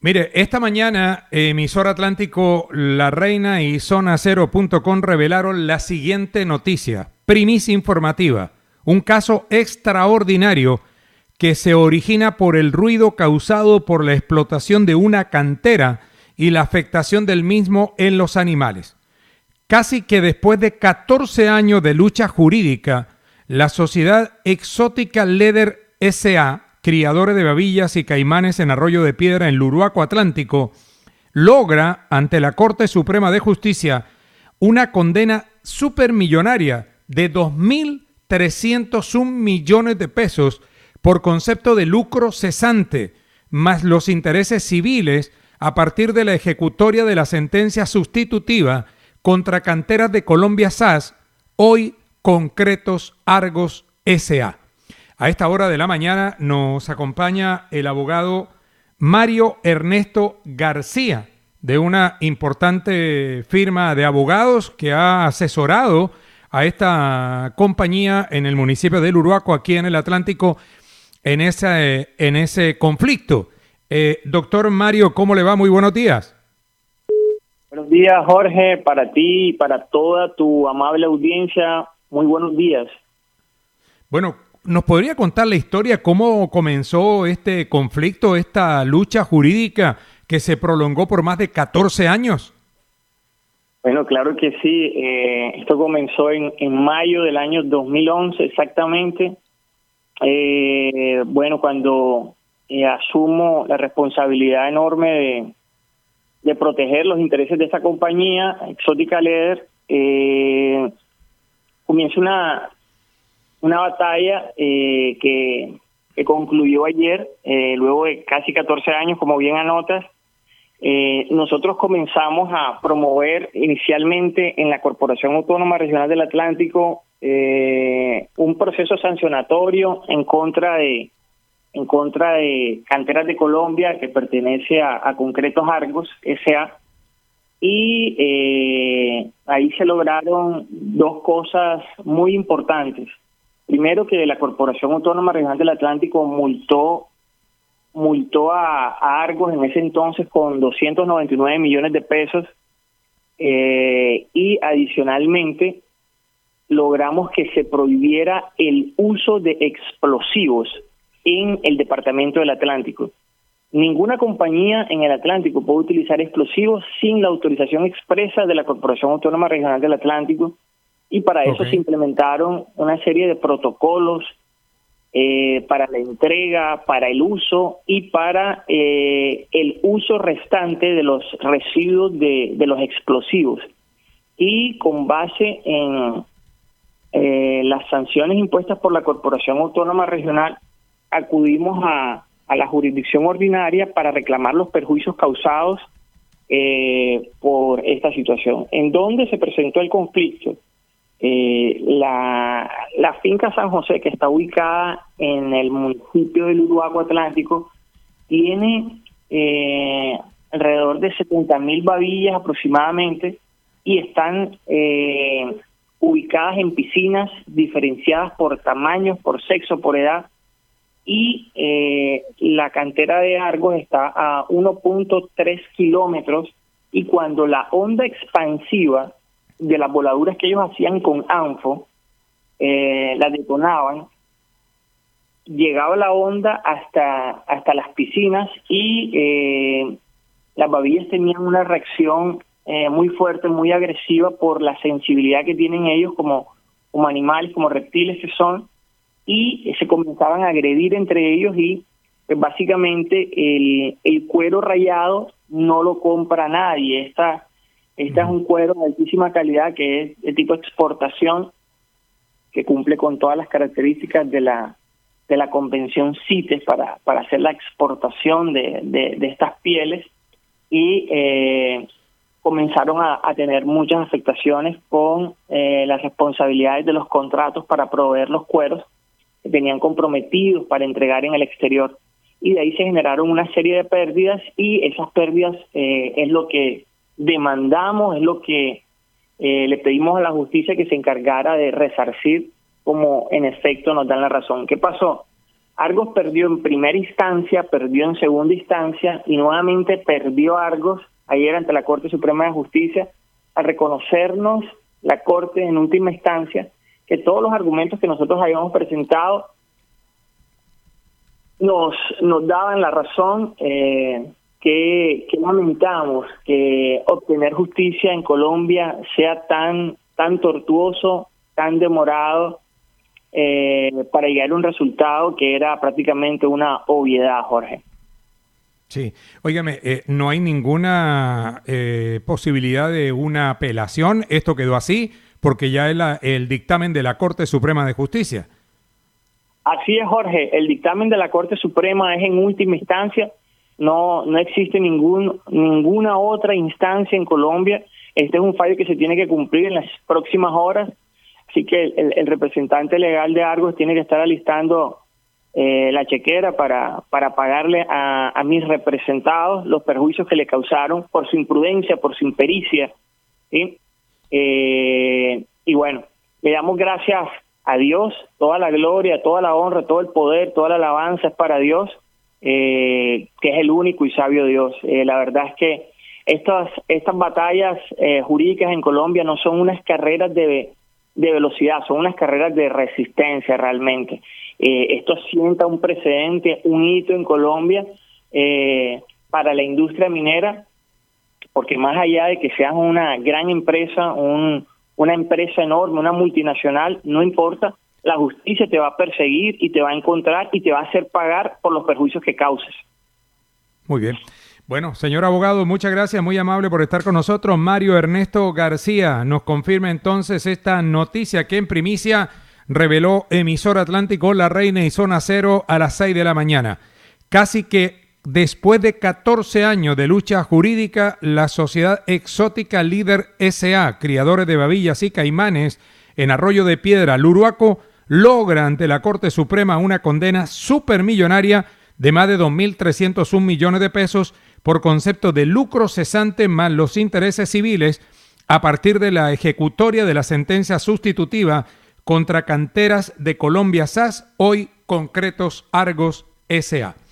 Mire, esta mañana emisora Atlántico, La Reina y Zonacero.com revelaron la siguiente noticia, primicia informativa, un caso extraordinario que se origina por el ruido causado por la explotación de una cantera y la afectación del mismo en los animales. Casi que después de 14 años de lucha jurídica, la sociedad Exótica Leather S.A., criadores de babillas y caimanes en Arroyo de Piedra en Luruaco Atlántico, logra ante la Corte Suprema de Justicia una condena supermillonaria de 2.301 millones de pesos por concepto de lucro cesante, más los intereses civiles a partir de la ejecutoria de la sentencia sustitutiva contra Canteras de Colombia SAS, hoy Concretos Argos S.A. A esta hora de la mañana nos acompaña el abogado Mario Ernesto García, de una importante firma de abogados que ha asesorado a esta compañía en el municipio de Luruaco, aquí en el Atlántico, en ese conflicto. Doctor Mario, ¿cómo le va? Muy buenos días. Buenos días, Jorge, para ti y para toda tu amable audiencia, muy buenos días. Bueno, ¿nos podría contar la historia, cómo comenzó este conflicto, esta lucha jurídica que se prolongó por más de 14 años? Bueno, claro que sí. Esto comenzó en mayo del año 2011 exactamente. Cuando asumo la responsabilidad enorme de proteger los intereses de esta compañía, Exótica Leather, comienza una batalla que concluyó ayer, luego de casi 14 años, como bien anotas. Nosotros comenzamos a promover inicialmente en la Corporación Autónoma Regional del Atlántico un proceso sancionatorio en contra de Canteras de Colombia, que pertenece a Concretos Argos S.A., y ahí se lograron dos cosas muy importantes. Primero, que la Corporación Autónoma Regional del Atlántico multó a Argos en ese entonces con 299 millones de pesos, y adicionalmente logramos que se prohibiera el uso de explosivos en el Departamento del Atlántico. Ninguna compañía en el Atlántico puede utilizar explosivos sin la autorización expresa de la Corporación Autónoma Regional del Atlántico, y para eso se implementaron una serie de protocolos para la entrega, para el uso y para el uso restante de los residuos de los explosivos. Y con base en las sanciones impuestas por la Corporación Autónoma Regional, acudimos a la jurisdicción ordinaria para reclamar los perjuicios causados por esta situación. ¿En dónde se presentó el conflicto? La finca San José, que está ubicada en el municipio de Luruaco Atlántico, tiene alrededor de 70.000 babillas aproximadamente, y están ubicadas en piscinas diferenciadas por tamaños, por sexo, por edad, y la cantera de Argos está a 1.3 kilómetros, y cuando la onda expansiva de las voladuras que ellos hacían con ANFO, las detonaban, llegaba la onda hasta las piscinas, y las babillas tenían una reacción muy fuerte, muy agresiva, por la sensibilidad que tienen ellos como animales, como reptiles que son, y se comenzaban a agredir entre ellos, y pues, básicamente el cuero rayado no lo compra nadie. Esta es un cuero de altísima calidad, que es de tipo exportación, que cumple con todas las características de la convención CITES para hacer la exportación de estas pieles, y comenzaron a tener muchas afectaciones con las responsabilidades de los contratos para proveer los cueros que tenían comprometidos para entregar en el exterior, y de ahí se generaron una serie de pérdidas, y esas pérdidas es lo que demandamos, es lo que le pedimos a la justicia que se encargara de resarcir, como en efecto nos dan la razón. ¿Qué pasó? Argos perdió en primera instancia, perdió en segunda instancia y nuevamente perdió Argos ayer ante la Corte Suprema de Justicia, al reconocernos la Corte en última instancia que todos los argumentos que nosotros habíamos presentado nos daban la razón, que lamentamos que obtener justicia en Colombia sea tan tortuoso, tan demorado, para llegar a un resultado que era prácticamente una obviedad, Jorge. Sí, óigame, ¿no hay ninguna posibilidad de una apelación? ¿Esto quedó así? Porque ya es el dictamen de la Corte Suprema de Justicia. Así es, Jorge. El dictamen de la Corte Suprema es en última instancia. No existe ninguna otra instancia en Colombia. Este es un fallo que se tiene que cumplir en las próximas horas. Así que el representante legal de Argos tiene que estar alistando la chequera para pagarle a mis representados los perjuicios que le causaron por su imprudencia, por su impericia, ¿sí? Y bueno, le damos gracias a Dios, toda la gloria, toda la honra, todo el poder, toda la alabanza es para Dios, que es el único y sabio Dios. La verdad es que estas batallas jurídicas en Colombia no son unas carreras de velocidad, son unas carreras de resistencia realmente. Esto sienta un precedente, un hito en Colombia para la industria minera, porque más allá de que seas una gran empresa, una empresa enorme, una multinacional, no importa, la justicia te va a perseguir y te va a encontrar y te va a hacer pagar por los perjuicios que causes. Muy bien. Bueno, señor abogado, muchas gracias, muy amable por estar con nosotros. Mario Ernesto García nos confirma entonces esta noticia que en primicia reveló Emisora Atlántico, La Reina y Zona Cero a las 6 de la mañana. Casi que después de 14 años de lucha jurídica, la sociedad exótica Líder S.A., criadores de babillas y caimanes en Arroyo de Piedra, Luruaco, logra ante la Corte Suprema una condena supermillonaria de más de 2.301 millones de pesos por concepto de lucro cesante más los intereses civiles a partir de la ejecutoria de la sentencia sustitutiva contra Canteras de Colombia SAS, hoy Concretos Argos S.A.